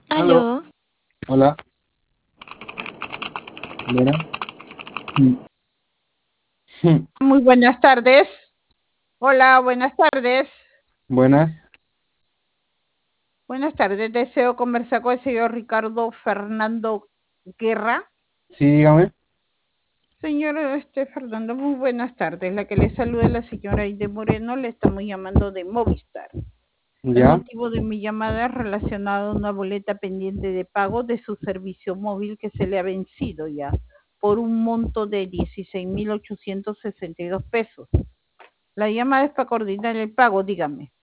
Aló, Aló, hola, Lera. Mm. Mm. Muy buenas tardes. Hola, buenas tardes. Buenas, Buenas tardes. Deseo conversar con el señor Ricardo Fernando Guerra. sí, dígame. Señor Fernando, muy buenas tardes. La que le saluda es la señora Aide Moreno. Le estamos llamando de Movistar. El Ya, motivo de mi llamada es relacionado a una boleta pendiente de pago de su servicio móvil que se le ha vencido ya por un monto de 16.862 pesos. La llamada es para coordinar el pago, dígame.